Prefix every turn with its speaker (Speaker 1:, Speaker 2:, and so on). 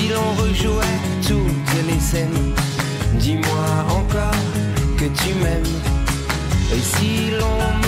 Speaker 1: si l'on rejouait toutes les scènes? Dis-moi encore que tu m'aimes. Et si l'on